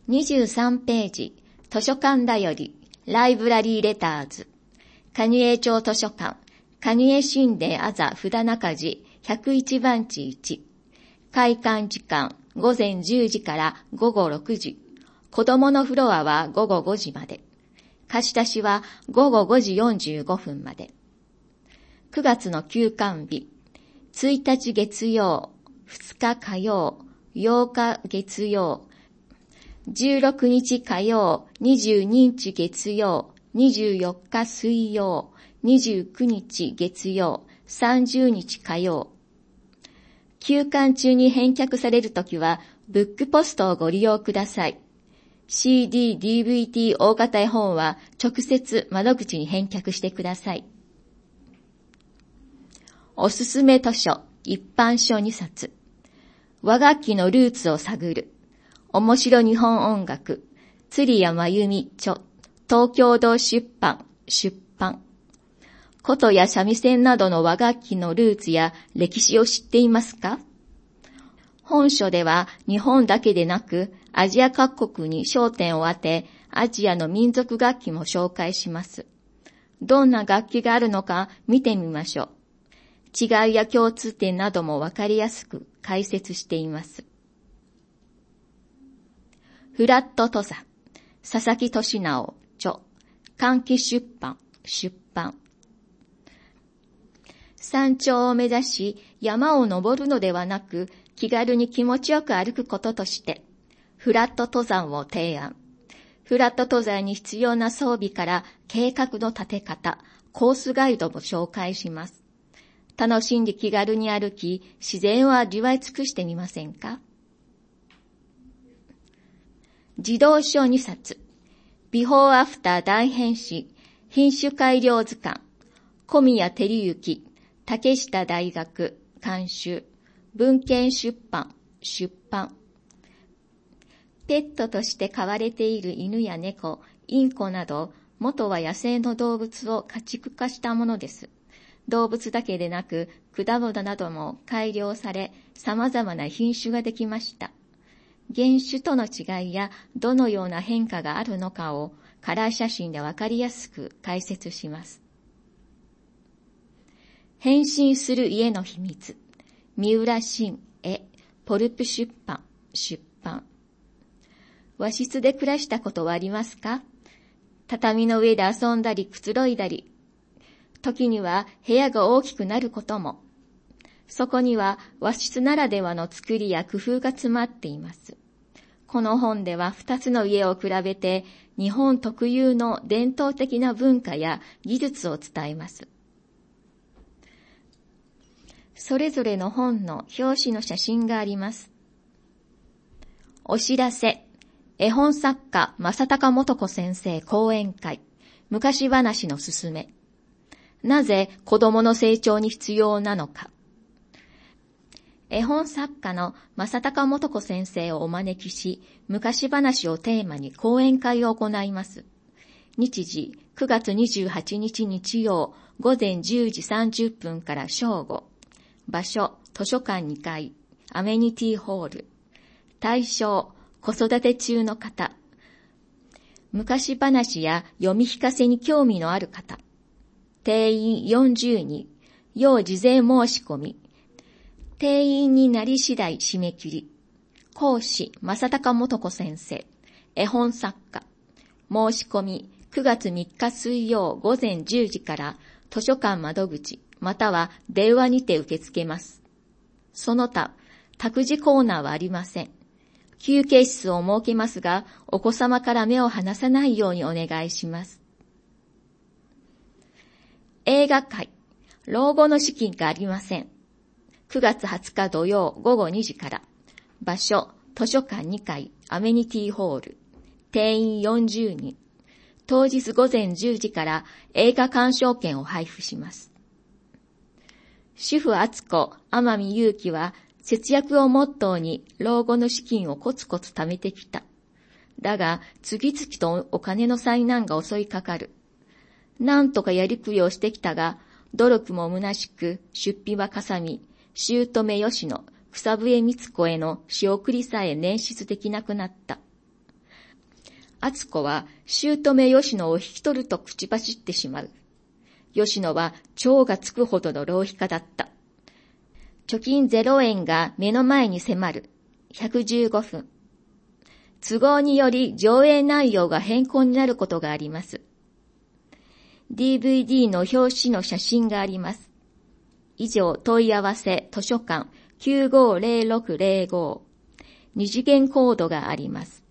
23ページ、図書館だより、ライブラリーレターズ。蟹江町図書館、蟹江新田あざ札中寺101番地1。開館時間、午前10時から午後6時。子供のフロアは午後5時まで。貸し出しは午後5時45分まで。9月の休館日、1日月曜、2日火曜、8日月曜、16日火曜、22日月曜、24日水曜、29日月曜、30日火曜。休館中に返却されるときは、ブックポストをご利用ください。CD、DVD 大型絵本は直接窓口に返却してください。おすすめ図書、一般書2冊。和楽器のルーツを探る。面白日本音楽。釣谷真由美著。東京堂出版。出版。琴や三味線などの和楽器のルーツや歴史を知っていますか？本書では日本だけでなくアジア各国に焦点を当て、アジアの民族楽器も紹介します。どんな楽器があるのか見てみましょう。違いや共通点などもわかりやすく解説しています。フラット登山、佐々木俊直著、換気出版、出版。山頂を目指し山を登るのではなく、気軽に気持ちよく歩くこととして、フラット登山を提案。フラット登山に必要な装備から計画の立て方、コースガイドも紹介します。楽しんで気軽に歩き、自然を味わい尽くしてみませんか？児童書2冊。ビフォーアフター大変身、品種改良図鑑。小宮照之、竹下大学、監修。文献出版、出版。ペットとして飼われている犬や猫、インコなど、元は野生の動物を家畜化したものです。動物だけでなく、果物なども改良され、様々な品種ができました。原種との違いや、どのような変化があるのかを、カラー写真でわかりやすく解説します。変身する家の秘密。三浦新絵、ポルプ出版、出版。和室で暮らしたことはありますか？畳の上で遊んだりくつろいだり、時には部屋が大きくなることも。そこには和室ならではの作りや工夫が詰まっています。この本では2つの家を比べて日本特有の伝統的な文化や技術を伝えます。それぞれの本の表紙の写真があります。お知らせ。絵本作家正高素子先生講演会。昔話のすすめ。なぜ子供の成長に必要なのか。絵本作家の正高素子先生をお招きし、昔話をテーマに講演会を行います。日時9月28日日曜午前10時30分から正午。場所、図書館2階、アメニティホール。対象、子育て中の方。昔話や読み聞かせに興味のある方。定員40人、要事前申し込み。定員になり次第締め切り。講師、正高素子先生。絵本作家。申し込み、9月3日水曜午前10時から図書館窓口、または電話にて受け付けます。その他、託児コーナーはありません。休憩室を設けますが、お子様から目を離さないようにお願いします。映画会、老後の資金がありません。9月20日土曜午後2時から。場所、図書館2階、アメニティホール。定員40人。当日午前10時から映画鑑賞券を配布します。主婦敦子、天海祐希は節約をモットーに老後の資金をコツコツ貯めてきた。だが、次々とお金の災難が襲いかかる。なんとかやりくりをしてきたが、努力も虚しく、出費はかさみ、姑吉野、草笛光子への仕送りさえ捻出できなくなった。 敦子は姑吉野を引き取ると口走ってしまう。吉野は超がつくほどの浪費家だった。貯金0円が目の前に迫る。115分。都合により上映内容が変更になることがあります。DVD の表紙の写真があります。以上、問い合わせ図書館 950605 二次元コードがあります。